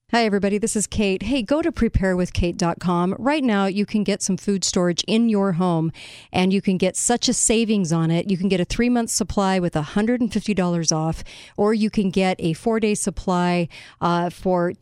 Hi, everybody. This is Kate. Hey, go to preparewithkate.com. Right now, you can get some food storage in your home, and you can get such a savings on it. You can get a 3-month supply with $150 off, or you can get a 4-day supply for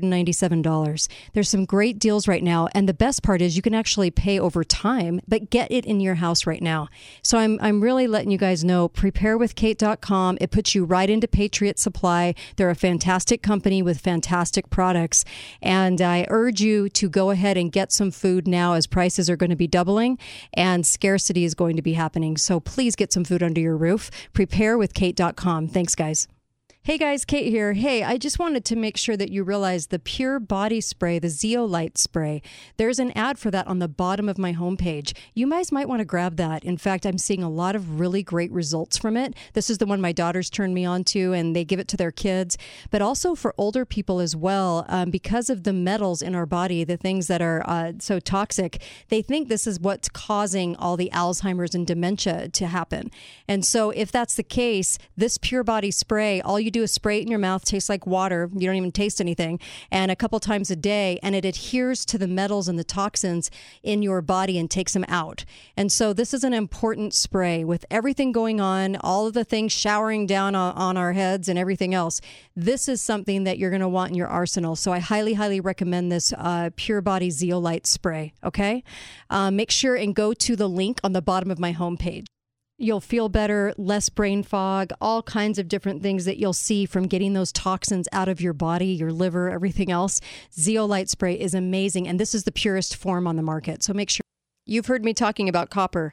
$297. There's some great deals right now, and the best part is you can actually pay over time, but get it in your house right now. So I'm really letting you guys know, preparewithkate.com. It puts you right into Patriot Supply. They're a fantastic company with fantastic products, and I urge you to go ahead and get some food now, as prices are going to be doubling and scarcity is going to be happening. So please get some food under your roof. Preparewithkate.com. Thanks, guys. Hey guys, Kate here. Hey, I just wanted to make sure that you realize the Pure Body Spray, the Zeolite Spray. There's an ad for that on the bottom of my homepage. You guys might want to grab that. In fact, I'm seeing a lot of really great results from it. This is the one my daughters turned me on to, and they give it to their kids. But also for older people as well, because of the metals in our body, the things that are so toxic, they think this is what's causing all the Alzheimer's and dementia to happen. And so if that's the case, this Pure Body Spray, all you do is spray it in your mouth, tastes like water. You don't even taste anything. And a couple times a day, and it adheres to the metals and the toxins in your body and takes them out. And so this is an important spray with everything going on, all of the things showering down on our heads and everything else. This is something that you're going to want in your arsenal. So I highly, highly recommend this Pure Body Zeolite Spray. Okay? Make sure and go to the link on the bottom of my homepage. You'll feel better, less brain fog, all kinds of different things that you'll see from getting those toxins out of your body, your liver, everything else. Zeolite Spray is amazing, and this is the purest form on the market. So make sure. You've heard me talking about copper.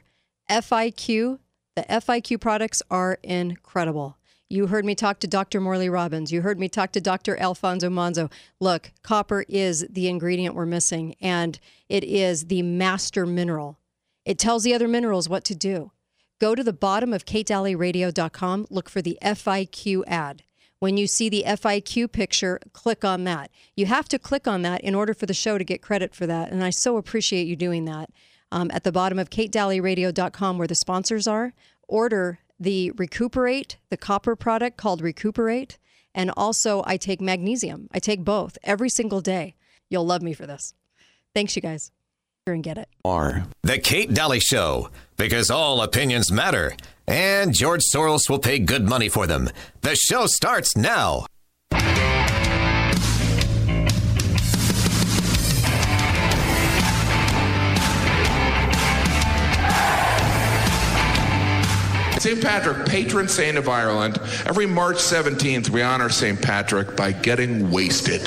FIQ, the FIQ products are incredible. You heard me talk to Dr. Morley Robbins. You heard me talk to Dr. Alfonso Manzo. Look, copper is the ingredient we're missing, and it is the master mineral. It tells the other minerals what to do. Go to the bottom of katedalleyradio.com, look for the FIQ ad. When you see the FIQ picture, click on that. You have to click on that in order for the show to get credit for that, and I so appreciate you doing that. At the bottom of katedalleyradio.com, where the sponsors are, order the Recuperate, the copper product called Recuperate, and also I take magnesium. I take both every single day. You'll love me for this. Thanks, you guys. And get it. The Kate Daly Show, because all opinions matter, and George Soros will pay good money for them. The show starts now. St. Patrick, patron saint of Ireland. Every March 17th, we honor St. Patrick by getting wasted.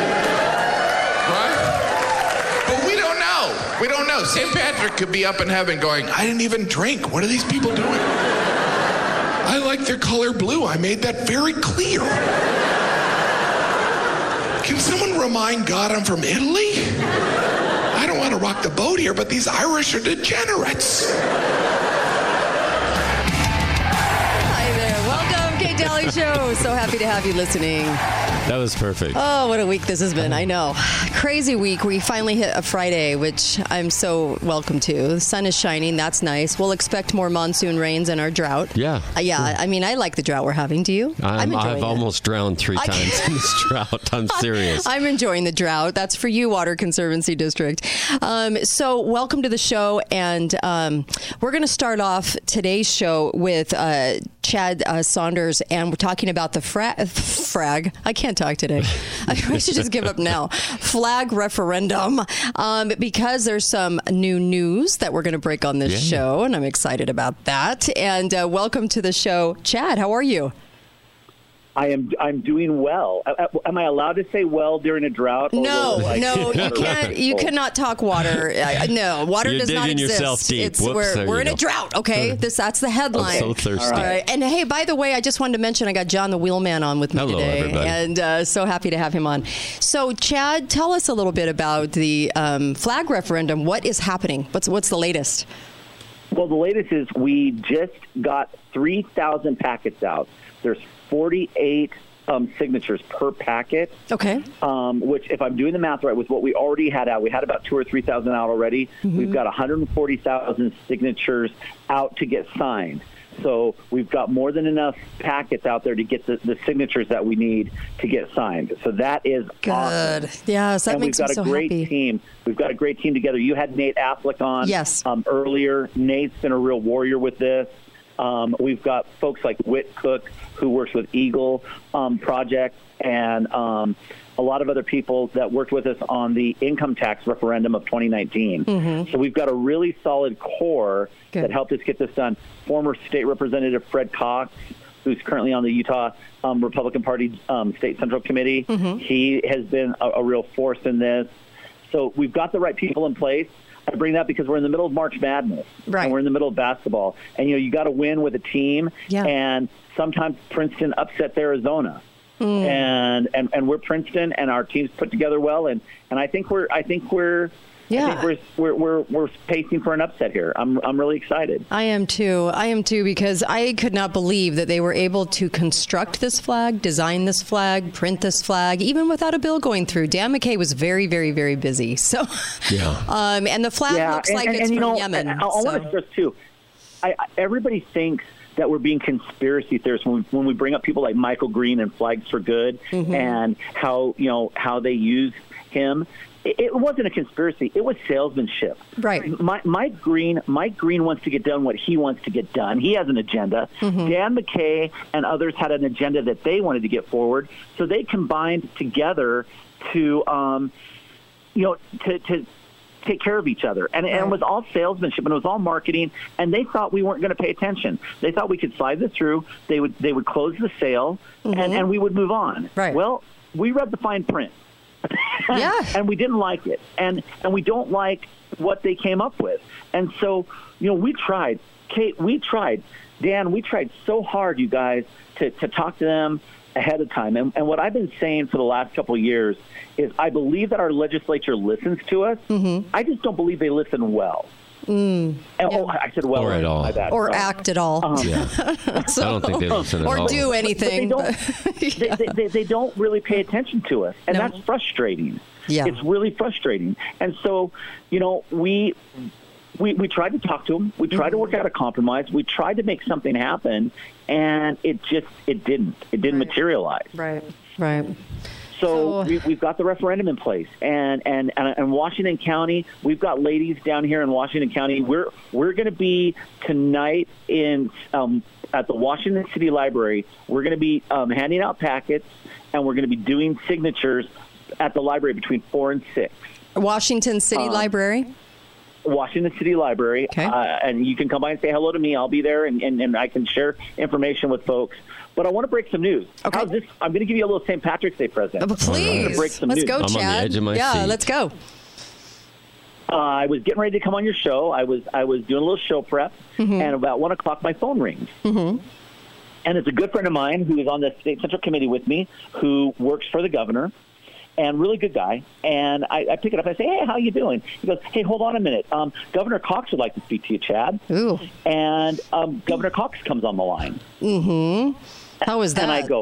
We don't know. St. Patrick could be up in heaven going, I didn't even drink. What are these people doing? I like their color blue. I made that very clear. Can someone remind God I'm from Italy? I don't want to rock the boat here, but these Irish are degenerates. Hi there. Welcome, Kate Daly Show. So happy to have you listening. That was perfect. Oh, what a week this has been. I know. Crazy week. We finally hit a Friday, which I'm so welcome to. The sun is shining. That's nice. We'll expect more monsoon rains and our drought. Yeah. Yeah. I mean, I like the drought we're having. Do you? I've almost drowned 3 times in this drought. I'm serious. I'm enjoying the drought. That's for you, Water Conservancy District. So welcome to the show. And we're going to start off today's show with Chad Saunders. And we're talking about the frag. I can't talk today. I should just give up now. Flag referendum, because there's some new news that we're going to break on this show, and I'm excited about that. And welcome to the show, Chad. How are you? I'm doing well. Am I allowed to say well during a drought? No, you can't. You cannot talk water. No, water does not exist. Yourself deep. We're in a drought. Okay, that's the headline. I'm so thirsty. All right. And hey, by the way, I just wanted to mention I got John the Wheelman on with me today, everybody. And so happy to have him on. So, Chad, tell us a little bit about the flag referendum. What is happening? What's the latest? Well, the latest is we just got 3,000 packets out. There's 48 signatures per packet. Okay. Which, if I'm doing the math right, with what we already had out, we had about 2,000 or 3,000 out already. Mm-hmm. We've got 140,000 signatures out to get signed. So we've got more than enough packets out there to get the signatures that we need to get signed. So that is good. Awesome. Yes, that and makes we've got me so a great happy. team. We've got a great team together. You had Nate Affleck on Yes. Earlier. Nate's been a real warrior with this. We've got folks like Whit Cook, who works with Eagle Project, and a lot of other people that worked with us on the income tax referendum of 2019. So we've got a really solid core that helped us get this done. Former State Representative Fred Cox, who's currently on the Utah Republican Party State Central Committee, he has been a real force in this. So we've got the right people in place. I bring that because we're in the middle of March Madness, and we're in the middle of basketball. And, you got to win with a team, and sometimes Princeton upsets Arizona. And we're Princeton, and our team's put together well, and I think we're pacing for an upset here. I'm really excited. I am too, because I could not believe that they were able to construct this flag, design this flag, print this flag, even without a bill going through. Dan McKay was very, very, very busy. So, and the flag looks like it's from Yemen. I want to stress too. Everybody thinks that we're being conspiracy theorists when we bring up people like Michael Green and Flags for Good and how they use him. It wasn't a conspiracy. It was salesmanship. Right. Mike Green wants to get done what he wants to get done. He has an agenda. Dan McKay and others had an agenda that they wanted to get forward. So they combined together to take care of each other. And it was all salesmanship, and it was all marketing, and they thought we weren't going to pay attention. They thought we could slide this through. They would close the sale, and we would move on. Right. Well, we read the fine print. And we didn't like it. And we don't like what they came up with. And so, we tried. Kate, we tried. Dan, we tried so hard, you guys, to talk to them ahead of time. And what I've been saying for the last couple of years is I believe that our legislature listens to us. I just don't believe they listen well. I said well. Or at all. Or act at all. I don't think they listen at all. Or do anything. They don't really pay attention to us. And that's frustrating. Yeah. It's really frustrating. And so, we tried to talk to them. We tried to work out a compromise. We tried to make something happen, and it didn't materialize. Right. So we've got the referendum in place, and Washington County, we've got ladies down here in Washington County. We're going to be tonight in at the Washington City Library. We're going to be handing out packets, and we're going to be doing signatures at the library between 4 and 6. Washington City Library. Washington City Library, and you can come by and say hello to me. I'll be there, and I can share information with folks. But I want to break some news. Okay. I'm going to give you a little St. Patrick's Day present. Please. Break some Let's news. go, Chad. I'm on the edge of my seat. Let's go. I was getting ready to come on your show. I was doing a little show prep, and about 1 o'clock, my phone rings. And it's a good friend of mine who is on the State Central Committee with me, who works for the governor. And really good guy. And I pick it up. I say, hey, how you doing? He goes, hey, hold on a minute. Governor Cox would like to speak to you, Chad. Ooh. And Governor Cox comes on the line. How is that? And I go,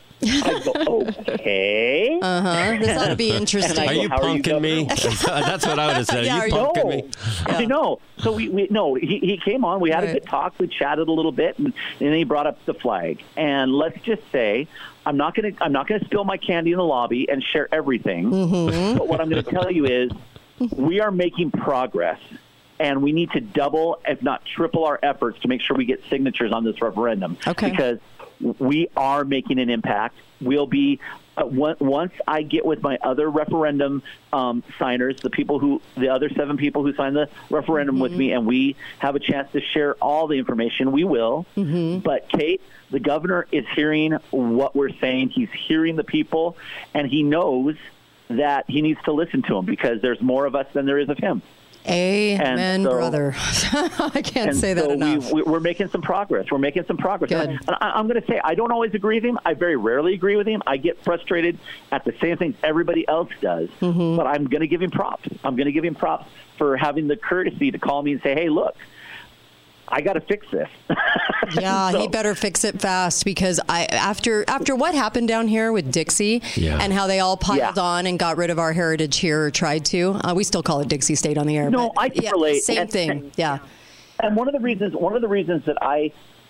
okay. This ought to be interesting. I Are go, you "How are you, punking me? That's what I would have said. Yeah, Are you punking me? I know. So he came on. We had a good talk. We chatted a little bit, and then he brought up the flag. And let's just say, I'm not gonna spill my candy in the lobby and share everything. But what I'm going to tell you is, we are making progress, and we need to double, if not triple, our efforts to make sure we get signatures on this referendum. Okay. Because we are making an impact. We'll be once I get with my other referendum signers, the other 7 people who signed the referendum with me, and we have a chance to share all the information, we will. But Kate, the governor is hearing what we're saying. He's hearing the people, and he knows that he needs to listen to them because there's more of us than there is of him. Amen, brother. I can't say that enough. We're making some progress. We're making some progress. Good. And I'm going to say, I don't always agree with him. I very rarely agree with him. I get frustrated at the same things everybody else does. But I'm going to give him props. I'm going to give him props for having the courtesy to call me and say, hey, look, I got to fix this. Yeah, he better fix it fast because after what happened down here with Dixie and how they all piled on and got rid of our heritage here, or tried to. We still call it Dixie State on the air. No, I can relate. Same thing. And one of the reasons that I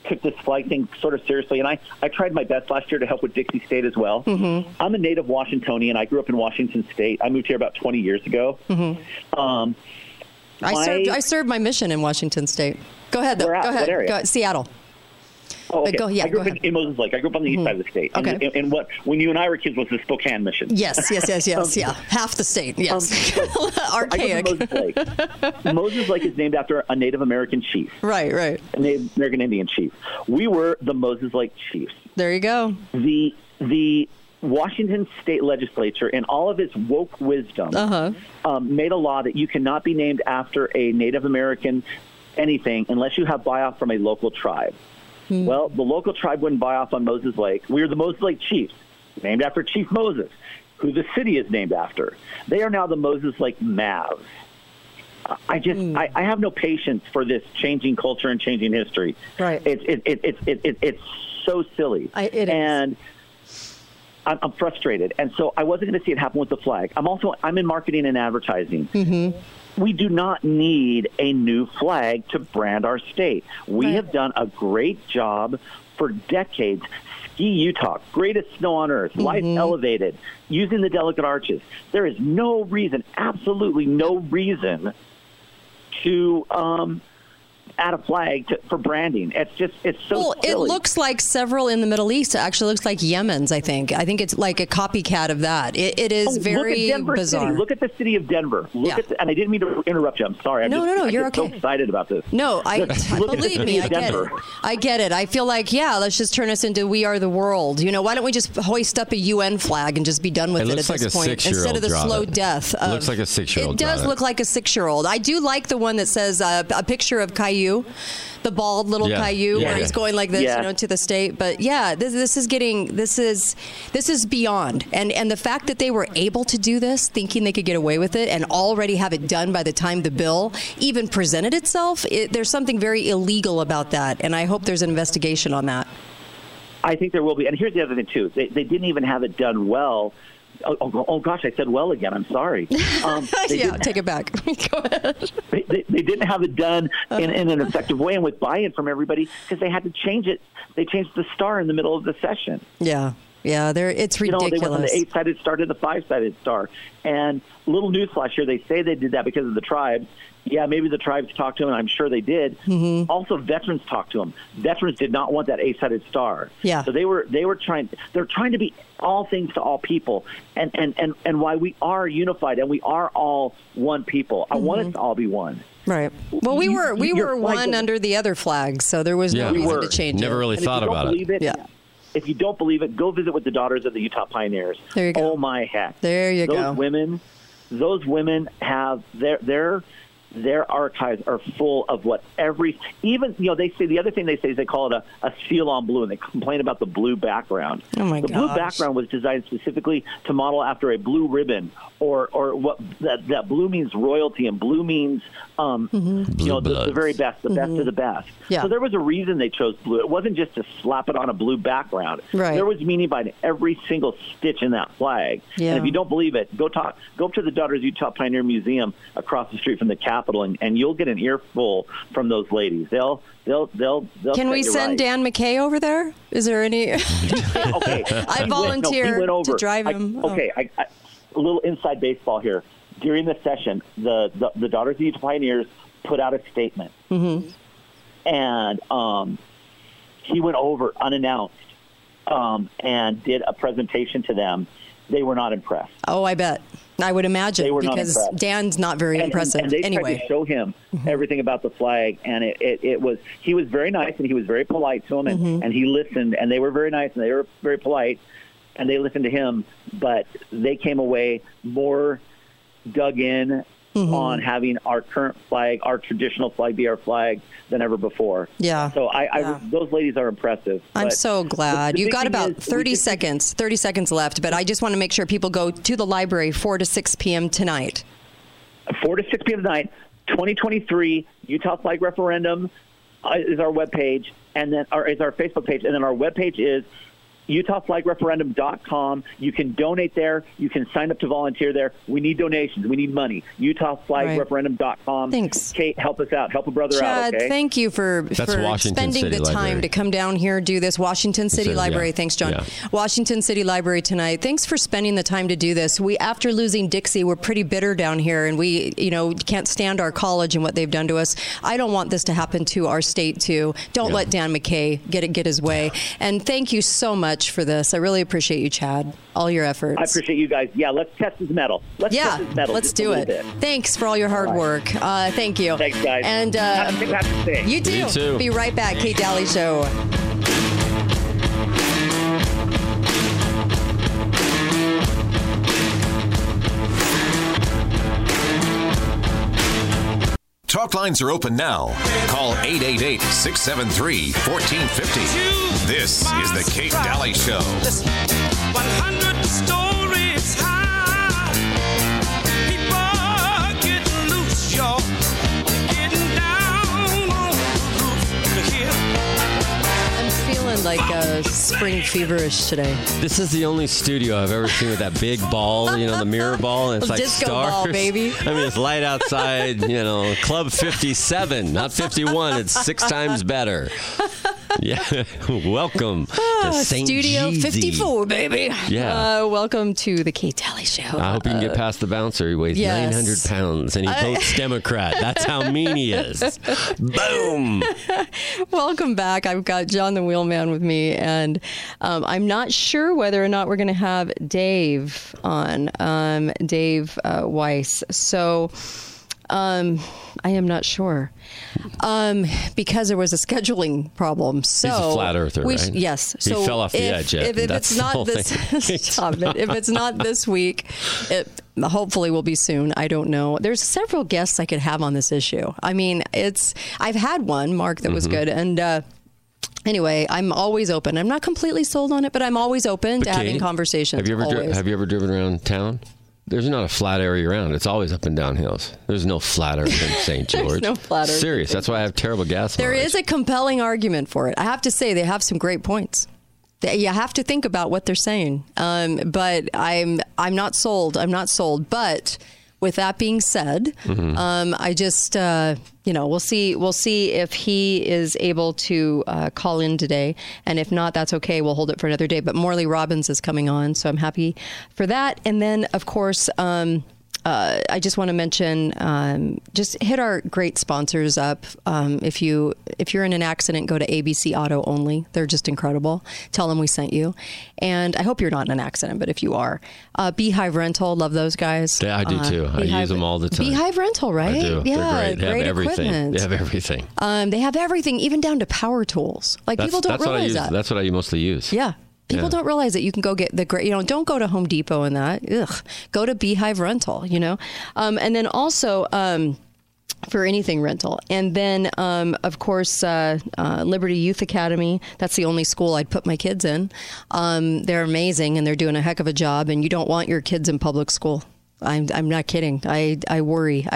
took this flag thing sort of seriously, and I tried my best last year to help with Dixie State as well. Mm-hmm. I'm a native Washingtonian. I grew up in Washington State. I moved here about 20 years ago. Mm-hmm. I served my mission in Washington State. Go ahead, though. Go ahead. What area? Go ahead. Seattle. Oh, okay. I grew up ahead. in Moses Lake. I grew up on the east side of the state. Okay. And what, when you and I were kids, was the Spokane mission. Yes. Yeah. Half the state. Yes. Archaic. I grew up in Moses Lake. Moses Lake is named after a Native American chief. Right. A Native American Indian chief. We were the Moses Lake Chiefs. There you go. The Washington State Legislature, in all of its woke wisdom, made a law that you cannot be named after a Native American anything unless you have buy-off from a local tribe. Well, the local tribe wouldn't buy off on Moses Lake. We are the Moses Lake Chiefs, named after Chief Moses, who the city is named after. They are now the Moses Lake Mavs. I have no patience for this changing culture and changing history. Right. It's so silly. It is. And I'm frustrated. And so I wasn't going to see it happen with the flag. I'm in marketing and advertising. Mm-hmm. We do not need a new flag to brand our state. We have done a great job for decades. Ski Utah, greatest snow on earth, life elevated, using the delicate arches. There is no reason, absolutely no reason to add a flag for branding. It's so silly. It looks like several in the Middle East. It actually looks like Yemen's, I think. I think it's like a copycat of that. It is very bizarre. Look at the city of Denver. And I didn't mean to interrupt you. I'm sorry. No, you're okay. I'm so excited about this. No, believe me, I get it. I get it. I feel like, let's just turn us into We Are the World. Why don't we just hoist up a UN flag and just be done with it at this point? Instead of the slow death. It looks like a 6-year-old. It does look like a 6-year-old. I do like the one that says a picture of Caillou. The bald little Caillou, where he's going like this, to the state. But this is beyond. And the fact that they were able to do this, thinking they could get away with it, and already have it done by the time the bill even presented itself, there's something very illegal about that. And I hope there's an investigation on that. I think there will be. And here's the other thing, too. They didn't even have it done well. Oh gosh, I said well again. I'm sorry. Take it back. Go ahead. They didn't have it done in an effective way and with buy-in from everybody because they had to change it. They changed the star in the middle of the session. Yeah, it's ridiculous. They went from the 8-sided star to the 5-sided star. And little newsflash here, they say they did that because of the tribes. Yeah, maybe the tribes talked to him, and I'm sure they did. Mm-hmm. Also, veterans talked to him. Veterans did not want that 8-sided star. Yeah. So they're trying to be all things to all people, and why we are unified and we are all one people. I want us to all be one. Right. Well, we were one under the other flag, so there was no reason to change it. Never really thought about it. If you don't believe it, go visit with the Daughters of the Utah Pioneers. There you go. Oh my heck. There you go. Those women have their archives are full of they say the other thing they say is they call it a seal on blue, and they complain about the blue background. Oh my gosh. The blue background was designed specifically to model after a blue ribbon, or what that blue means royalty, and blue means the very best, the best of the best. Yeah. So there was a reason they chose blue. It wasn't just to slap it on a blue background. Right. There was meaning behind every single stitch in that flag. Yeah. And if you don't believe it, go up to the Daughters of Utah Pioneer Museum across the street from the Capitol, and you'll get an earful from those ladies. They'll Can we send right. Dan McKay over there? Is there any? Okay. I volunteer to drive him. A little inside baseball here. During the session, the Daughters of Utah Pioneers put out a statement, and he went over unannounced and did a presentation to them. They were not impressed. Oh, I bet. I would imagine, because Dan's not very impressive. And they anyway, tried to show him everything about the flag, and he was very nice, and he was very polite to them, and he listened, and they were very nice, and they were very polite, and they listened to him, but they came away more dug in on having our current flag, our traditional flag, be our flag than ever before. Yeah. So those ladies are impressive. I'm so glad. You've got about 30 seconds left, but I just want to make sure people go to the library 4 to 6 p.m. tonight. 4 to 6 p.m. tonight, 2023 Utah Flag Referendum is our webpage, and then is our Facebook page, and then our webpage is UtahFlagReferendum.com. You can donate there. You can sign up to volunteer there. We need donations. We need money. UtahFlagReferendum.com. Thanks. Kate, help us out. Help a brother Chad, out, okay? thank you for Washington spending City the time Library. to come down here, do this. Washington City Library. Yeah. Thanks, John. Yeah. Washington City Library tonight. Thanks for spending the time to do this. We, after losing Dixie, we're pretty bitter down here, and we, can't stand our college and what they've done to us. I don't want this to happen to our state, too. Don't let Dan McKay get his way. And thank you so much for this. I really appreciate you, Chad. All your efforts. I appreciate you guys. Yeah, let's test his mettle. Let's do it. Bit. Thanks for all your hard work. Thank you. Thanks, guys. And Happy Patrick's Day. You too. You too. Be right back. Kate Daly Show. Talk lines are open now. Call 888-673-1450. This is the Kate Daly Show. 100 stories high. People getting loose, y'all. Getting down on the roof here. I'm feeling like spring feverish today. This is the only studio I've ever seen with that big ball, the mirror ball, and it's like Disco stars. ball, baby. I mean, it's light outside, Club 57, not 51. It's 6 times better. Yeah, welcome to St. Studio Jeezy. 54, baby. Yeah. Welcome to the Kate Daly Show. I hope you can get past the bouncer. He weighs 900 pounds, and he votes Democrat. That's how mean he is. Boom. Welcome back. I've got John the Wheelman with me, and I'm not sure whether or not we're going to have Dave on, Dave Weiss. So I am not sure because there was a a problem. So he's a flat earther, right? Yes. He fell off the edge. If it's not this, stop it. If it's not this week, it hopefully will be soon. I don't know. There's several guests I could have on this issue. I mean, I've had one, Mark, that was good, and. Anyway, I'm always open. I'm not completely sold on it, but I'm always open to having conversations. Have you ever driven around town? There's not a flat area around. It's always up and down hills. There's no flat earth in St. George. No flat earth. Serious. That's why I have terrible gas There mileage. is a compelling argument for it. I have to say they have some great points. You have to think about what they're saying. But I'm not sold. I'm not sold. But with that being said, I just we'll see if he is able to call in today, and if not, that's okay. We'll hold it for another day. But Morley Robbins is coming on, so I'm happy for that. And then, of course, I just want to mention, just hit our great sponsors up. If you're in an accident, go to ABC Auto Only. They're just incredible. Tell them we sent you. And I hope you're not in an accident, but if you are, Beehive Rental, love those guys. Yeah, I do too. I use them all the time. Beehive Rental, right? I do. Yeah, They're great. They have everything. Equipment. They have everything. They have everything, even down to power tools. Like people don't realize that. That's what I mostly use. Yeah. People don't realize that you can go get the great, don't go to Home Depot and that. Ugh. Go to Beehive Rental, And then also for anything rental. And then, of course, Liberty Youth Academy. That's the only school I'd put my kids in. They're amazing and they're doing a heck of a job. And you don't want your kids in public school. I'm not kidding. I worry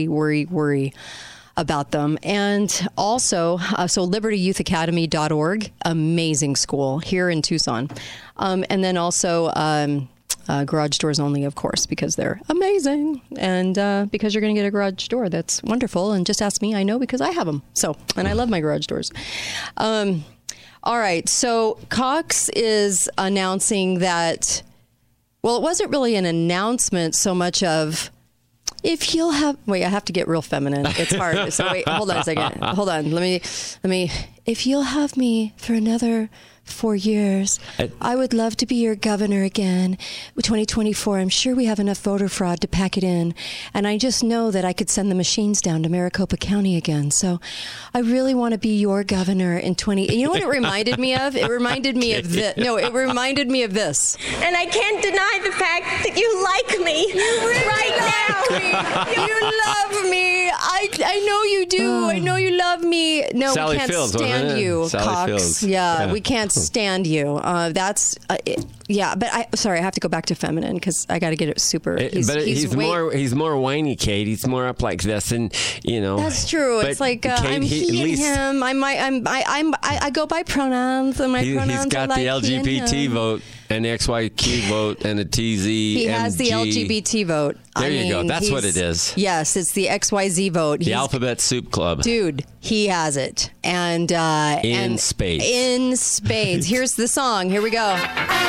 about them. And also, so libertyyouthacademy.org, amazing school here in Tucson. And then also garage doors only, of course, because they're amazing. And because you're going to get a garage door that's wonderful. And just ask me, I know because I have them. So, and I love my garage doors. All right. So Cox is announcing that, well, it wasn't really an announcement so much of, if you'll have, wait, I have to get real feminine. It's hard. So wait, hold on a second. Hold on. Let me, if you'll have me for another 4 years, I would love to be your governor again. 2024, I'm sure we have enough voter fraud to pack it in. And I just know that I could send the machines down to Maricopa County again. So I really want to be your governor in 20. You know what it reminded me of? It reminded me of this. No, it reminded me of this. And I can't deny the fact that you like me right now. Sammy, you love me. I know you do. I know you love me. No, Sally we can't Fields, wasn't stand it? you, Sally Cox. Fields. Yeah, we can't stand you. Yeah, but I have to go back to feminine because I got to get it super. He's more whiny, Kate. He's more up like this, and That's true. It's like Kate, I'm he and him. I go by pronouns, and my pronouns he's got are like the LGBT vote, an XYQ vote, and a TZ. He has the LGBT vote. There you go. That's what it is. Yes, it's the XYZ vote. The Alphabet Soup Club. Dude, he has it. And in spades. In spades. Here's the song. Here we go.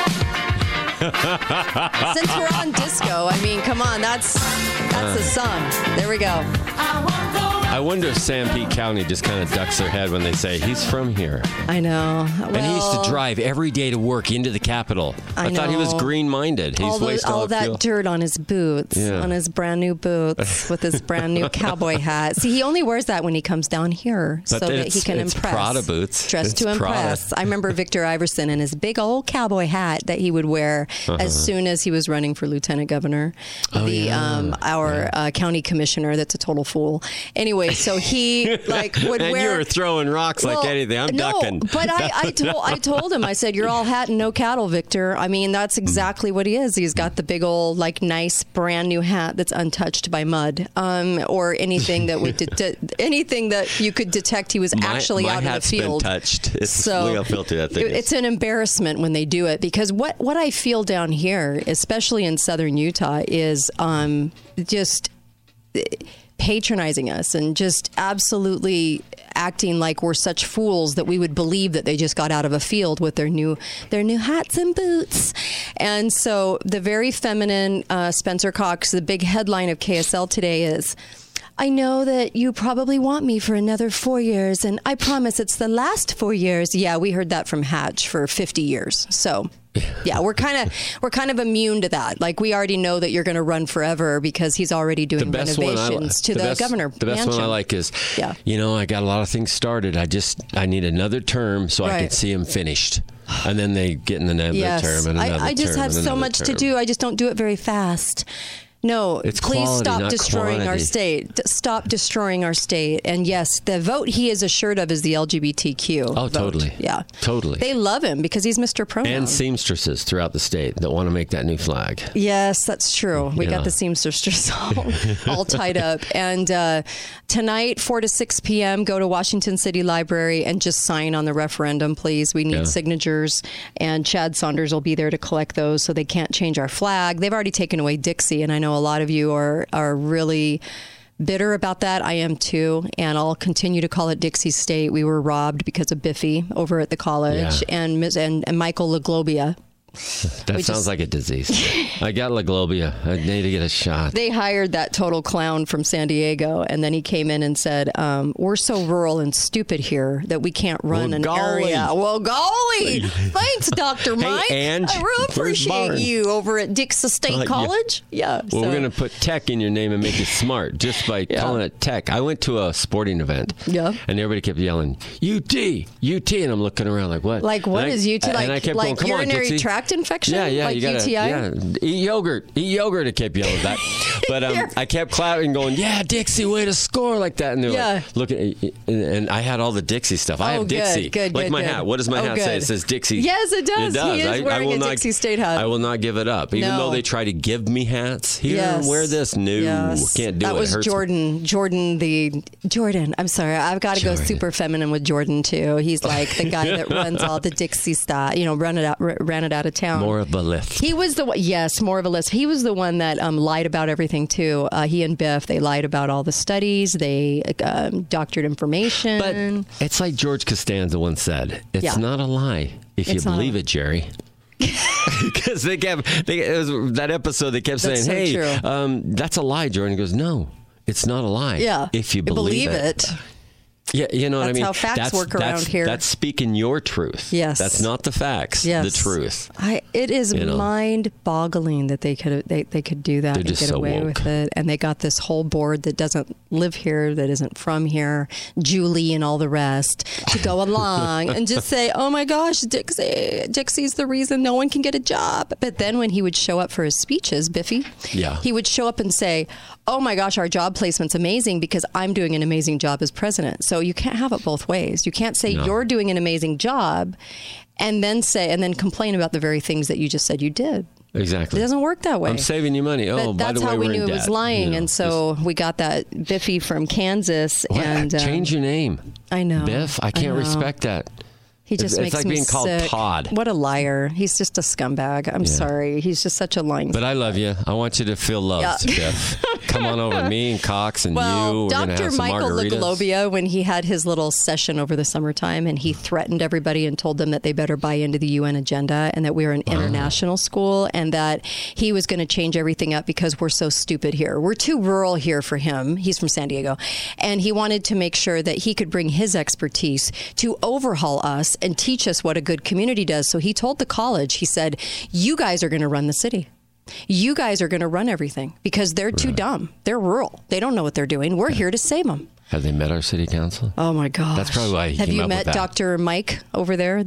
Since we're on disco, I mean, come on, that's the song. There we go. I wonder if Sanpete County just kind of ducks their head when they say he's from here. I know. And he used to drive every day to work into the Capitol. I thought he was green-minded. He's wasting all that dirt on his boots, on his brand new boots, with his brand new cowboy hat. See, he only wears that when he comes down here so that he can impress. Prada boots. Dressed to impress. I remember Victor Iverson and his big old cowboy hat that he would wear as soon as he was running for lieutenant governor. Our county commissioner, that's a total fool. Anyway, so he would and wear. You were throwing rocks like anything. I'm ducking. But I told him, I said, you're all hat and no cattle, Victor. I mean, that's exactly what he is. He's got the big old, nice, brand new hat that's untouched by mud, or anything that would anything that you could detect he was actually out in the field. My hat's been touched. It's look how filthy that thing is. It's an embarrassment when they do it, because what I feel down here, especially in southern Utah, is just patronizing us and just absolutely acting like we're such fools that we would believe that they just got out of a field with their new hats and boots. And so the very feminine Spencer Cox, the big headline of KSL today is, I know that you probably want me for another 4 years, and I promise it's the last 4 years. Yeah, we heard that from Hatch for 50 years. So yeah, we're kind of immune to that. We already know that you're going to run forever because he's already doing renovations to the governor. The best mansion. one I like is, I got a lot of things started. I need another term so I can see them finished. And then they get in another term and another I just term have so much to do. I just don't do it very fast. No, it's please quality, stop destroying quantity. our state. Stop destroying our state. And yes, the vote he is assured of is the LGBTQ. Oh, vote. totally. Yeah. Totally. They love him because he's Mr. Pronoun. And seamstresses throughout the state that want to make that new flag. Yes, that's true. We got the seamstresses all tied up. And tonight, 4 to 6 p.m., go to Washington City Library and just sign on the referendum, please. We need signatures. And Chad Saunders will be there to collect those so they can't change our flag. They've already taken away Dixie, and I know a lot of you are really bitter about that. I am too, and I'll continue to call it Dixie State. We were robbed because of Biffy over at the college, and Michael LaGlobia. That sounds like a disease. I got LaGlobia. I need to get a shot. They hired that total clown from San Diego, and then he came in and said, we're so rural and stupid here that we can't run an area. Well, golly. Thanks, Dr. Mike. Hey, Ange, I really appreciate you over at Dixie State College. Yeah. Well, we're going to put tech in your name and make you smart just by calling it tech. I went to a sporting event, and everybody kept yelling, UT, and I'm looking around like, what? What is UT? And I kept going, come on, urinary Dixie. tract infection? Yeah, like you gotta, UTI? Eat yogurt. I kept yelling that. But I kept clapping, going, yeah, Dixie, way to score like that. And they're like, look, and I had all the Dixie stuff. I have Dixie. Good, my hat. What does my hat say? It says Dixie. Yes, it does. It does. He is wearing a Dixie State hat. I will not give it up. Even though they try to give me hats. Here, wear this. No, can't do it. That was Jordan. Jordan. I'm sorry. I've got to go super feminine with Jordan, too. He's like the guy that runs all the Dixie style, ran it out of town. More of a lift. He was the one. Yes, more of a list. He was the one that lied about everything, too. He and Biff, they lied about all the studies. They doctored information. But it's like George Costanza once said, it's not a lie if you believe it, Jerry. Because it was that episode they kept saying, hey, that's a lie, Jordan. He goes, no, it's not a lie. Yeah. If you believe it. Yeah, you know what I mean? That's how facts work around here. That's speaking your truth. Yes. That's not the facts. Yes. The truth. It is mind-boggling that they could do that and get so away woke. with it. And they got this whole board that doesn't live here, that isn't from here, Julie and all the rest, to go along and just say, oh my gosh, Dixie's the reason no one can get a job. But then when he would show up for his speeches, Biffy, he would show up and say, oh my gosh, our job placement's amazing because I'm doing an amazing job as president. So you can't have it both ways. You can't say you're doing an amazing job and then complain about the very things that you just said you did. Exactly. It doesn't work that way. I'm saving you money. But Oh, by that's the way, how we we're knew in it was debt. lying. And so we got that Biffy from Kansas. And change your name. I know. Biff, I can't respect that. He just makes it's like me being called sick. Todd. What a liar. He's just a scumbag. I'm sorry. He's just such a lying. But I love you. I want you to feel loved, Biff. Come on over. Me and Cox and you. We're going to Dr. have some Michael margaritas. Ligalobia, when he had his little session over the summertime and he threatened everybody and told them that they better buy into the UN agenda and that we were an international school and that he was going to change everything up because we're so stupid here. We're too rural here for him. He's from San Diego. And he wanted to make sure that he could bring his expertise to overhaul us and teach us what a good community does. So he told the college, he said, you guys are going to run the city. You guys are going to run everything because they're too dumb. They're rural. They don't know what they're doing. We're here to save them. Have they met our city council? Oh, my gosh. That's probably why he Have came you up met with that. Dr. Mike over there,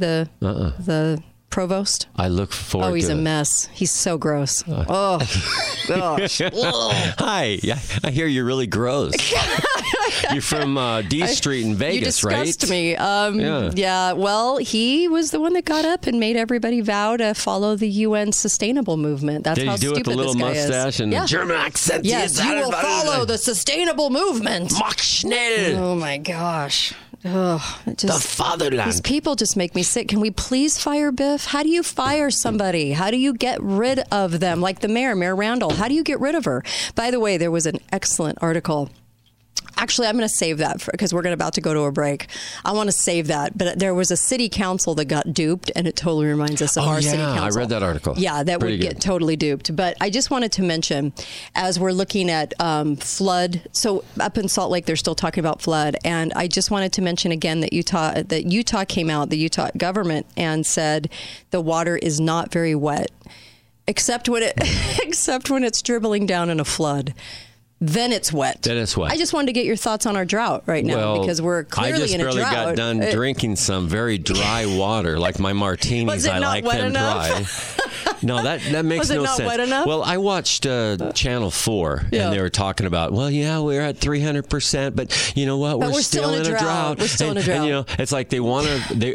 the provost? I look forward to Oh, he's it. a mess. He's so gross. Oh, gosh. Hi. Yeah, I hear you're really gross. You're from D Street in Vegas, right? You disgust me. Yeah. Well, he was the one that got up and made everybody vow to follow the UN sustainable movement. That's Did how he do it with stupid the little this guy mustache is. and the German accent? Yes, you will follow the sustainable movement. Mach schnell. Oh my gosh. Oh, The fatherland. These people just make me sick. Can we please fire Biff? How do you fire somebody? How do you get rid of them? Like the mayor, Mayor Randall. How do you get rid of her? By the way, there was an excellent article. Actually, I'm going to save that because we're about to go to a break. I want to save that. But there was a city council that got duped, and it totally reminds us of our city council. I read that article. Yeah, that Pretty would good. get totally duped. But I just wanted to mention, as we're looking at flood, so up in Salt Lake, they're still talking about flood. And I just wanted to mention again that Utah came out, the Utah government, and said the water is not very wet, except when it's dribbling down in a flood. Then it's wet. Then it's wet. I just wanted to get your thoughts on our drought right now because we're clearly in a drought. I just barely got done drinking some very dry water, like my martinis. Was it I not like wet them enough? dry. No, that makes Was it no not sense. wet enough? Well, I watched Channel 4, Yeah. and they were talking about, we're at 300%, but you know what? But we're still in a drought. We're still in a drought. And, you know, it's like they want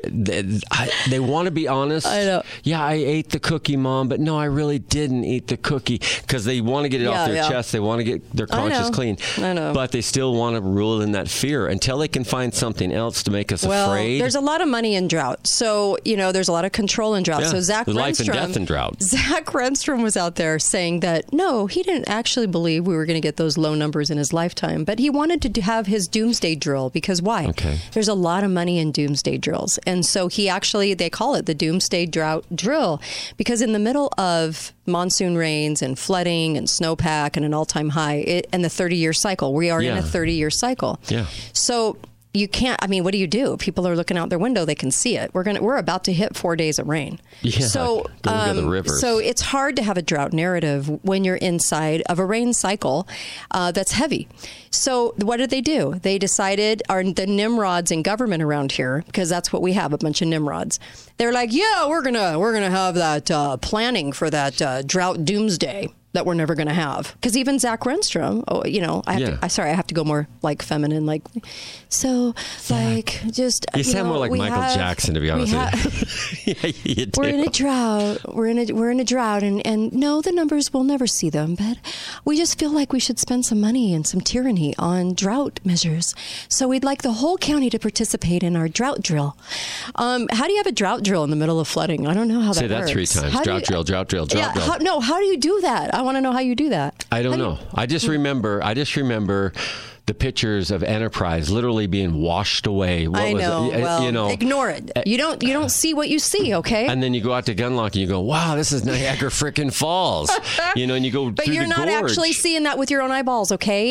to they want to be honest. I know. Yeah, I ate the cookie, Mom, but no, I really didn't eat the cookie because they want to get it off their chest. They want to get their conscience clean. I know. But they still want to rule in that fear until they can find something else to make us afraid. There's a lot of money in drought. So, there's a lot of control in drought. Yeah, So Zach there's life and Renstrom, death in drought. Zach Renstrom was out there saying that, no, he didn't actually believe we were going to get those low numbers in his lifetime. But he wanted to have his doomsday drill because why? Okay. There's a lot of money in doomsday drills. And so they call it the doomsday drought drill because in the middle of monsoon rains and flooding and snowpack and an all-time high and the 30-year cycle, we are in a 30-year cycle. Yeah. So you can't, what do you do? People are looking out their window, they can see it. We're about to hit 4 days of rain. Yeah, so, go look at the rivers. So it's hard to have a drought narrative when you're inside of a rain cycle that's heavy. So what did they do? They decided, the Nimrods in government around here, because that's what we have, a bunch of Nimrods. They're like, yeah, we're gonna have that planning for that drought doomsday that we're never going to have. Because even Zach Renstrom, I have to go more like feminine, like, so like just. You sound more like Michael Jackson, to be honest with you. Yeah, you do. We're in a drought. We're in a drought, and no, the numbers we'll never see them. But we just feel like we should spend some money and some tyranny on drought measures. So we'd like the whole county to participate in our drought drill. How do you have a drought drill in the middle of flooding? I don't know how that works. Say that 3 times. Drought drill, drought drill, drought drill. How do you do that? I want to know how you do that. I don't know. I just remember the pictures of Enterprise literally being washed away. I know. Well, ignore it. You don't see what you see, okay? And then you go out to Gunlock and you go, wow, this is Niagara frickin' Falls. And you go but through you're the not gorge. actually seeing that with your own eyeballs, okay?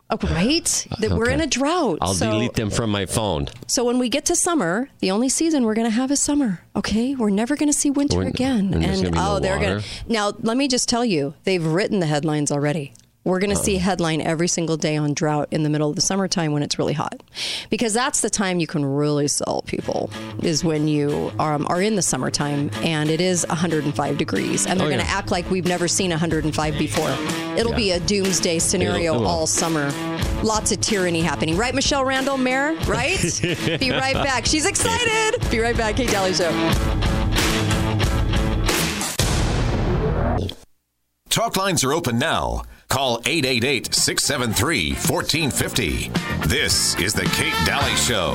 Oh, right? That we're in a drought. I'll delete them from my phone. So when we get to summer, the only season we're going to have is summer. Okay, we're never going to see winter again. And there's gonna be no water. Now, let me just tell you, they've written the headlines already. We're going to see a headline every single day on drought in the middle of the summertime when it's really hot. Because that's the time you can really sell people, is when you are in the summertime and it is 105 degrees. And they're going to act like we've never seen 105 before. It'll be a doomsday scenario all summer. Lots of tyranny happening. Right, Michelle Randall, Mayor? Right? Be right back. She's excited. Be right back. Kate Daly Show. Talk lines are open now. Call 888-673-1450. This is the Kate Daly Show.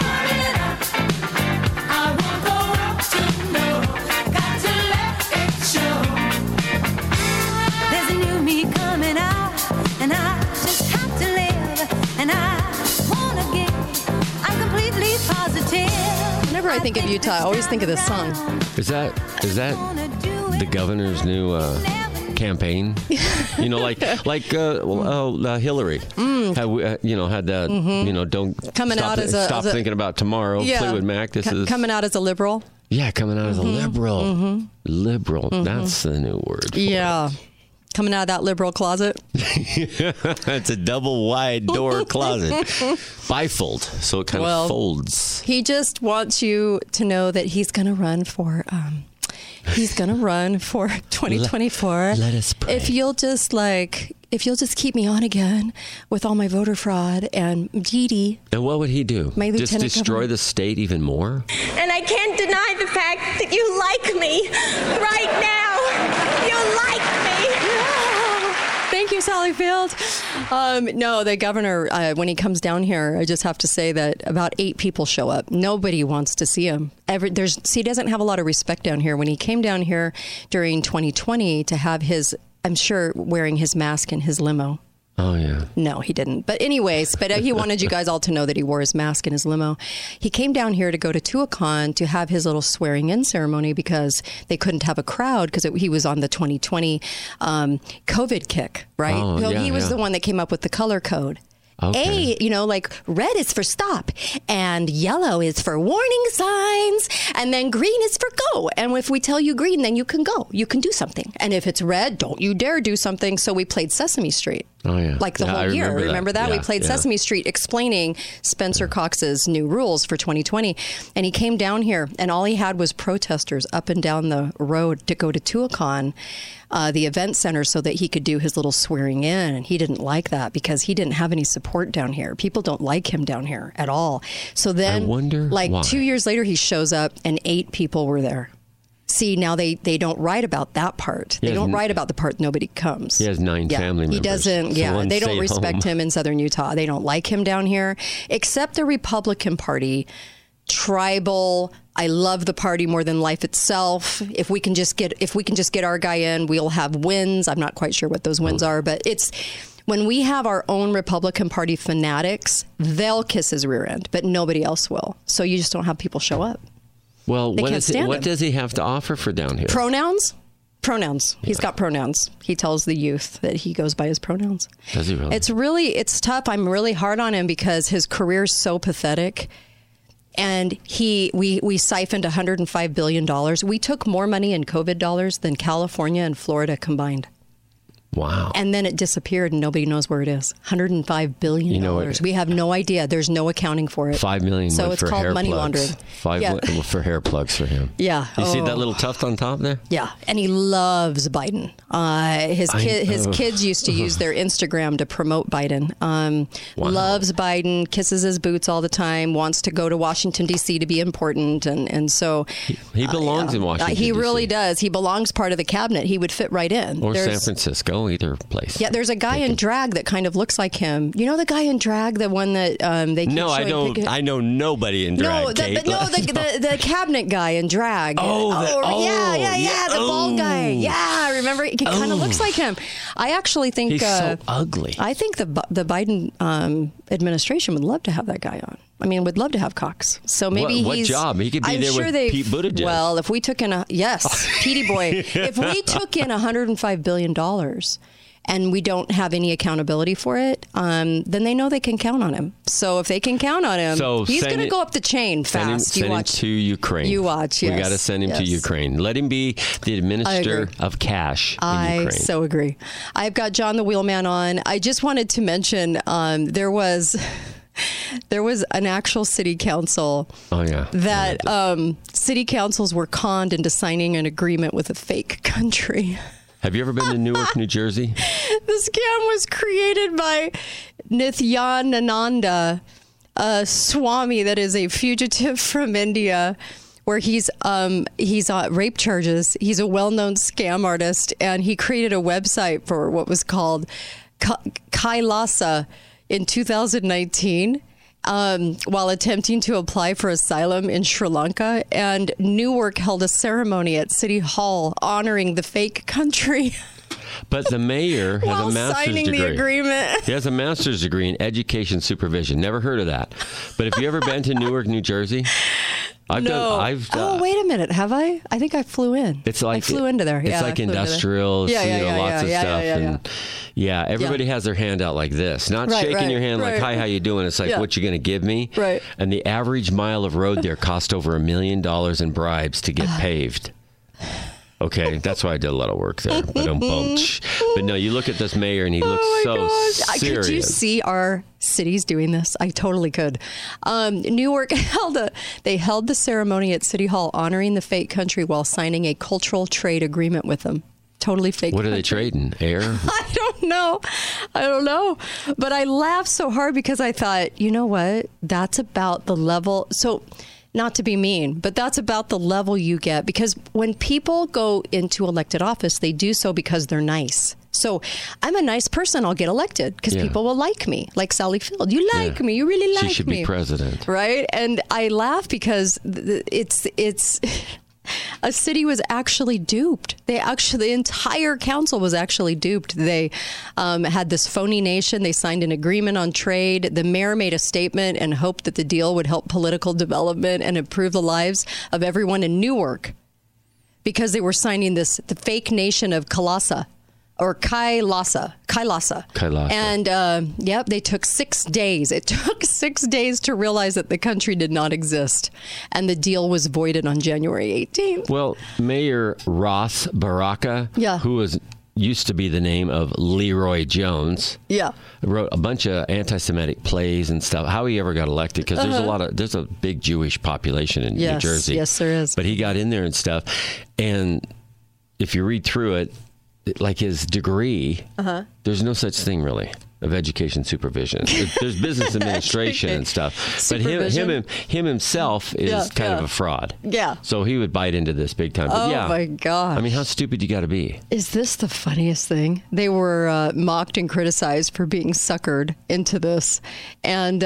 There's a new me coming out, and I just have to live, and I wanna give. I'm completely positive. Whenever I think of Utah, I always think of this song. Is that the governor's new campaign? You know, like Hillary had that. Don't coming stop, out as stop thinking about tomorrow. Fleetwood Mac. This is coming out as a liberal. Yeah, coming out as a liberal. Liberal. That's the new word. Yeah. Coming out of that liberal closet. It's a double wide door closet. Bifold, so it kind of folds. He just wants you to know that he's going to run for 2024. Let us pray. If you'll just keep me on again with all my voter fraud and Dee. And what would he do? My just lieutenant destroy governor. the state even more? And I can't deny the fact that you like me right now. You like me. Thank you, Sally Field. No, the governor, when he comes down here, I just have to say that about 8 people show up. Nobody wants to see him. He doesn't have a lot of respect down here. When he came down here during 2020 to have I'm sure, wearing his mask in his limo. Oh, yeah. No, he didn't. But anyways, he wanted you guys all to know that he wore his mask in his limo. He came down here to go to Tuacahn to have his little swearing-in ceremony because they couldn't have a crowd because he was on the 2020 COVID kick, right? Oh, so he was the one that came up with the color code. Okay. Like red is for stop and yellow is for warning signs and then green is for go. And if we tell you green, then you can go. You can do something. And if it's red, don't you dare do something. So we played Sesame Street. Oh, yeah. Like the whole year. Remember that? Yeah, we played Sesame Street explaining Spencer Cox's new rules for 2020. And he came down here and all he had was protesters up and down the road to go to Tuacahn, the event center, so that he could do his little swearing in. And he didn't like that because he didn't have any support down here. People don't like him down here at all. So then, I wonder why. 2 years later, he shows up and 8 people were there. See, now they don't write about that part. They don't write about the part nobody comes. He has 9 family members. He doesn't, they don't respect him in southern Utah. They don't like him down here, except the Republican Party. Tribal. I love the party more than life itself. If we can just get our guy in, we'll have wins. I'm not quite sure what those wins are, but it's when we have our own Republican Party fanatics, they'll kiss his rear end, but nobody else will. So you just don't have people show up. Well, what does he have to offer for down here? Pronouns. He's got pronouns. He tells the youth that he goes by his pronouns. Does he really? It's tough. I'm really hard on him because his career is so pathetic. And we siphoned $105 billion. We took more money in COVID dollars than California and Florida combined. Wow. And then it disappeared and nobody knows where it is. $105 billion. We have no idea. There's no accounting for it. $5 million so went it's for called hair money plugs. laundering. $5 went for hair plugs for him. Yeah. You see that little tuft on top there? Yeah. And he loves Biden. His kids used to use their Instagram to promote Biden. Loves Biden, kisses his boots all the time, wants to go to Washington, D.C. to be important. And so... He belongs in Washington, He really D.C. does. He belongs part of the cabinet. He would fit right in. Or San Francisco, either place. Yeah, there's a guy in drag that kind of looks like him. You know the guy in drag, the one that they keep No, I don't. I know nobody in drag. The cabinet guy in drag. The bald guy. Yeah, remember? He kind of looks like him. I actually think he's so ugly. I think the Biden administration would love to have that guy on. I mean, would love to have Cox. So maybe what job? He could be there with Pete Buttigieg. Well, if we took in Petey boy, if we took in $105 billion and we don't have any accountability for it, then they know they can count on him. So if they can count on him, he's going to go up the chain fast. Send him to Ukraine. You watch, yes. We got to send him to Ukraine. Let him be the administrator of cash in Ukraine. I so agree. I've got John the Wheelman on. I just wanted to mention there was an actual city council that city councils were conned into signing an agreement with a fake country. Have you ever been to Newark, New Jersey? The scam was created by Nithyananda Swami, that is a fugitive from India, where he's on rape charges. He's a well-known scam artist, and he created a website for what was called Kailasa in 2019 while attempting to apply for asylum in Sri Lanka. And Newark held a ceremony at City Hall honoring the fake country. But the mayor has a master's signing degree. The agreement. He has a master's degree in education supervision. Never heard of that. But have you ever been to Newark, New Jersey? Oh, wait a minute. Have I? I think I flew in. It's like I flew into there. It's like industrials, lots of stuff. And everybody has their hand out like this. Not shaking your hand like, hi, how you doing? It's like, what you going to give me? Right. And the average mile of road there cost over $1 million in bribes to get paved. Okay, that's why I did a lot of work there. But no, you look at this mayor and he looks so serious. Could you see our cities doing this? I totally could. Newark held the ceremony at City Hall honoring the fake country while signing a cultural trade agreement with them. Totally fake. What are they trading? Air? I don't know. But I laughed so hard because I thought, you know what? That's about the level. So, not to be mean, but that's about the level you get, because when people go into elected office, they do so because they're nice. So I'm a nice person. I'll get elected because people will like me, like Sally Field. You like me. You really like me. She should be president. Right? And I laugh because it's a city was actually duped. The entire council was actually duped. They had this phony nation. They signed an agreement on trade. The mayor made a statement and hoped that the deal would help political development and improve the lives of everyone in Newark, because they were signing the fake nation of Kailasa. Kailasa. And, they took 6 days. It took 6 days to realize that the country did not exist. And the deal was voided on January 18th. Well, Mayor Ras Baraka, who used to be the name of Leroy Jones, wrote a bunch of anti-Semitic plays and stuff. How he ever got elected, because there's a big Jewish population in New Jersey. Yes, there is. But he got in there and stuff. And if you read through it, like his degree, there's no such thing really of education supervision. There's business administration and stuff. But him himself is kind of a fraud. Yeah. So he would bite into this big time. But my God. I mean, how stupid you got to be? Is this the funniest thing? They were mocked and criticized for being suckered into this. And,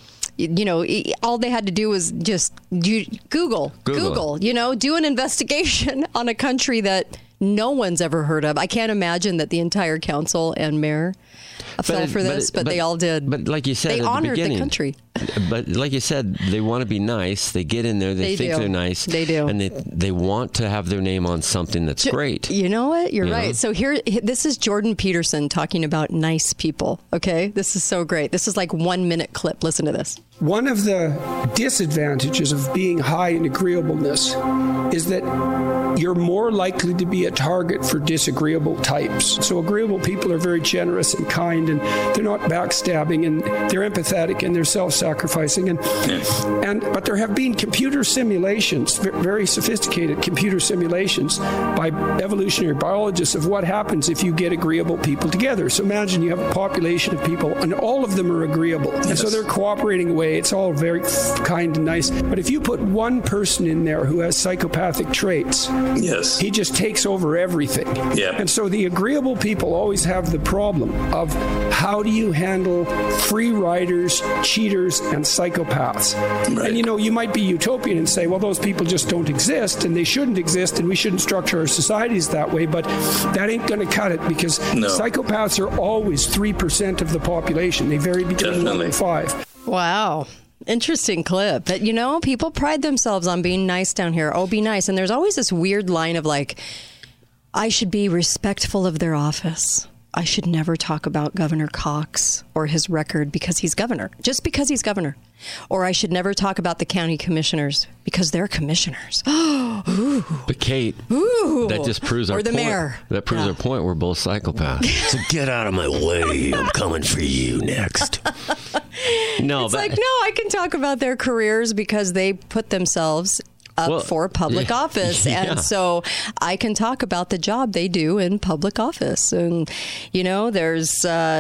all they had to do was just Google, do an investigation on a country that no one's ever heard of. I can't imagine that the entire council and mayor fell for this, but they all did. But like you said, they honored the country. But like you said, they want to be nice. They get in there. They think they're nice. They do. And they want to have their name on something that's great. You know what? You're right. So this is Jordan Peterson talking about nice people. Okay? This is so great. This is like 1 minute clip. Listen to this. One of the disadvantages of being high in agreeableness is that you're more likely to be a target for disagreeable types. So agreeable people are very generous and kind, and they're not backstabbing, and they're empathetic, and they're self-sacrificing. But there have been computer simulations, very sophisticated computer simulations by evolutionary biologists of what happens if you get agreeable people together. So imagine you have a population of people, and all of them are agreeable. And so they're cooperating away. It's all very kind and nice. But if you put one person in there who has psychopathic traits, he just takes over everything. And so the agreeable people always have the problem of how do you handle free riders, cheaters, and psychopaths. And you might be utopian and say, well, those people just don't exist, and they shouldn't exist, and we shouldn't structure our societies that way. But that ain't going to cut it, because psychopaths are always 3% of the population. They vary between 1 and 5. Wow. Interesting clip. But, people pride themselves on being nice down here. Oh, be nice. And there's always this weird line of like, I should be respectful of their office. I should never talk about Governor Cox or his record because he's governor, just because he's governor. Or I should never talk about the county commissioners because they're commissioners. But Kate, that just proves our or the point. mayor. That proves our point. We're both psychopaths. So get out of my way. I'm coming for you next. No, It's like, no, I can talk about their careers because they put themselves up for public office. And so I can talk about the job they do in public office. And, you know, there's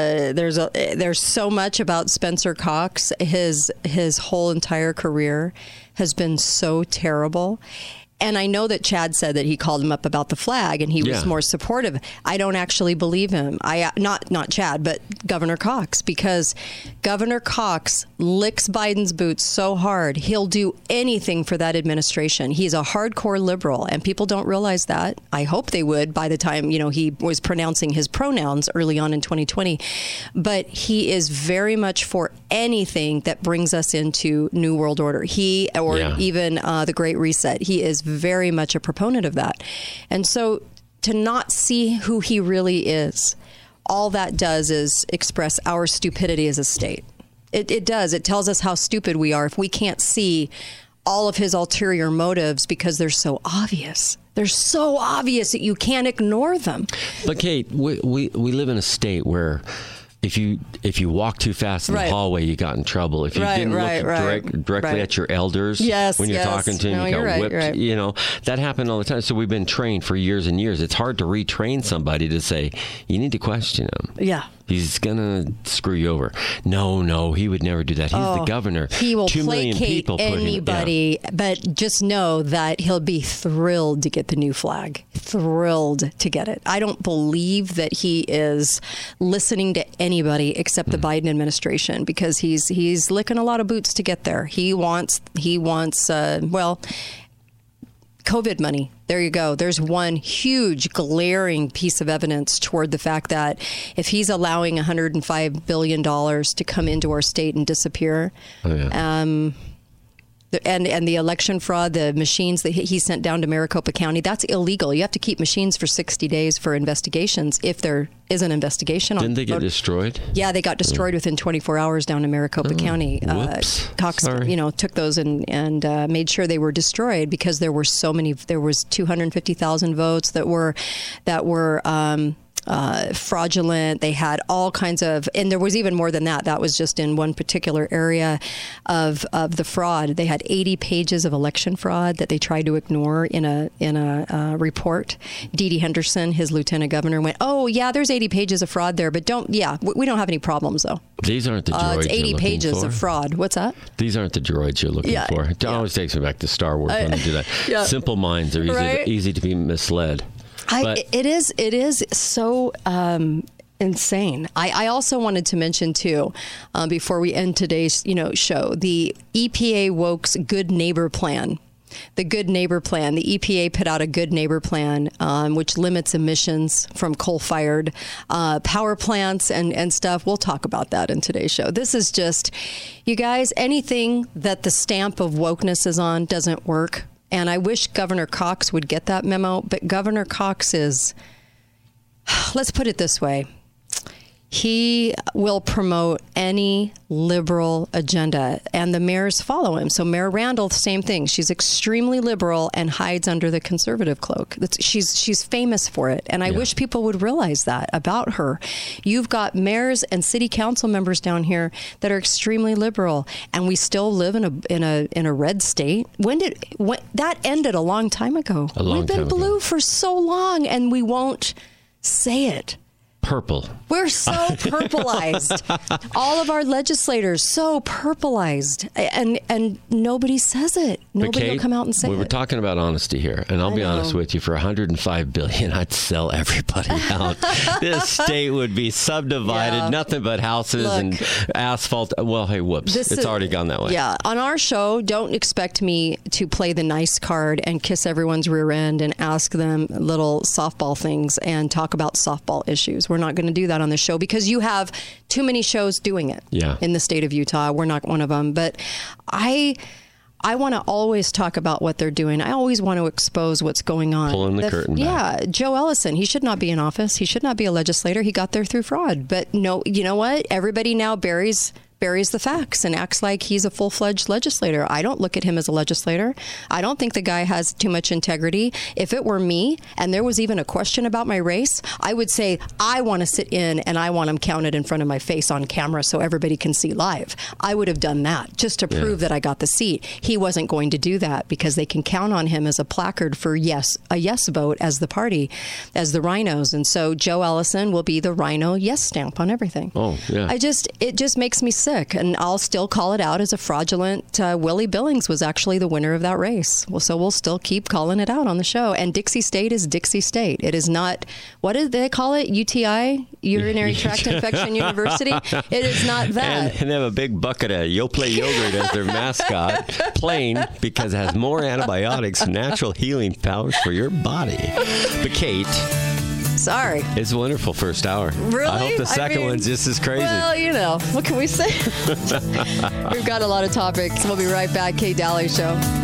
so much about Spencer Cox. His whole entire career has been so terrible. And I know that Chad said that he called him up about the flag and he was more supportive. I don't actually believe him. Not Chad, but Governor Cox, because Governor Cox licks Biden's boots so hard, he'll do anything for that administration. He's a hardcore liberal, and people don't realize that. I hope they would by the time, you know, he was pronouncing his pronouns early on in 2020. But he is very much for anything that brings us into New World Order. Even the Great Reset. He is very much a proponent of that. And so to not see who he really is, all that does is express our stupidity as a state. It does. It tells us how stupid we are if we can't see all of his ulterior motives because they're so obvious. They're so obvious that you can't ignore them. But Kate, we live in a state where if you walk too fast in the hallway, you got in trouble. If you didn't look directly at your elders when you're talking to them, you got whipped. You know, that happened all the time. So we've been trained for years and years. It's hard to retrain somebody to say, you need to question him. Yeah. He's going to screw you over. No, he would never do that. He's the governor. He will placate anybody, but just know that he'll be thrilled to get the new flag. Thrilled to get it. I don't believe that he is listening to anybody except the Biden administration because he's licking a lot of boots to get there. He wants COVID money. There you go. There's one huge glaring piece of evidence toward the fact that if he's allowing $105 billion to come into our state and disappear, and the election fraud, the machines that he sent down to Maricopa County, that's illegal. You have to keep machines for 60 days for investigations if there is an investigation. Didn't they get destroyed? Yeah, they got destroyed within 24 hours down in Maricopa County. Whoops. Cox, took those and made sure they were destroyed because there were so many. There was 250,000 votes that were fraudulent. They had all kinds of, and there was even more than that. That was just in one particular area of the fraud. They had 80 pages of election fraud that they tried to ignore in a report. Dee Dee Henderson, his lieutenant governor, went, "Oh yeah, there's 80 pages of fraud there, but we don't have any problems though." These aren't the droids. It's 80 you're pages for. of fraud. What's that? These aren't the droids you're looking for. It always takes me back to Star Wars when they do that. Simple minds are easy to be misled. It is so insane. I also wanted to mention too, before we end today's show, the EPA Woke's Good Neighbor Plan. The Good Neighbor Plan. The EPA put out a Good Neighbor Plan, which limits emissions from coal-fired power plants and stuff. We'll talk about that in today's show. This is just, you guys, anything that the stamp of wokeness is on doesn't work. And I wish Governor Cox would get that memo, but Governor Cox is, let's put it this way, he will promote any liberal agenda, and the mayors follow him. So Mayor Randall, same thing. She's extremely liberal and hides under the conservative cloak. She's famous for it, and I wish people would realize that about her. You've got mayors and city council members down here that are extremely liberal, and we still live in a red state. When that ended? A long time ago. We've been blue for so long, and we won't say it. Purple. We're so purpleized. All of our legislators so purpleized, and nobody says it. Nobody will come out and say it. We were talking about honesty here, and I'll be honest with you. For $105 billion, I'd sell everybody out. This state would be subdivided, nothing but houses and asphalt. Well, hey, whoops! It's already gone that way. Yeah, on our show, don't expect me to play the nice card and kiss everyone's rear end and ask them little softball things and talk about softball issues. We're not going to do that on the show because you have too many shows doing it in the state of Utah. We're not one of them. But I I want to always talk about what they're doing. I always want to expose what's going on. Pulling the curtain back. Yeah, Joe Ellison, he should not be in office. He should not be a legislator. He got there through fraud. But no, you know what? Everybody now buries the facts and acts like he's a full-fledged legislator. I don't look at him as a legislator. I don't think the guy has too much integrity. If it were me and there was even a question about my race, I would say, I want to sit in and I want him counted in front of my face on camera so everybody can see live. I would have done that just to prove that I got the seat. He wasn't going to do that because they can count on him as a placard for a yes vote as the party, as the rhinos. And so Joe Ellison will be the rhino yes stamp on everything. Oh, yeah. It just makes me sick. And I'll still call it out as a fraudulent. Willie Billings was actually the winner of that race. Well, so we'll still keep calling it out on the show. And Dixie State is Dixie State. It is not, what did they call it? UTI, Urinary Tract Infection University. It is not that. And they have a big bucket of Yoplait yogurt as their mascot, plain, because it has more antibiotics and natural healing powers for your body. But Kate... Sorry. It's a wonderful first hour. Really? I hope the second one's just as crazy. Well, you know, what can we say? We've got a lot of topics. We'll be right back. Kate Daly Show.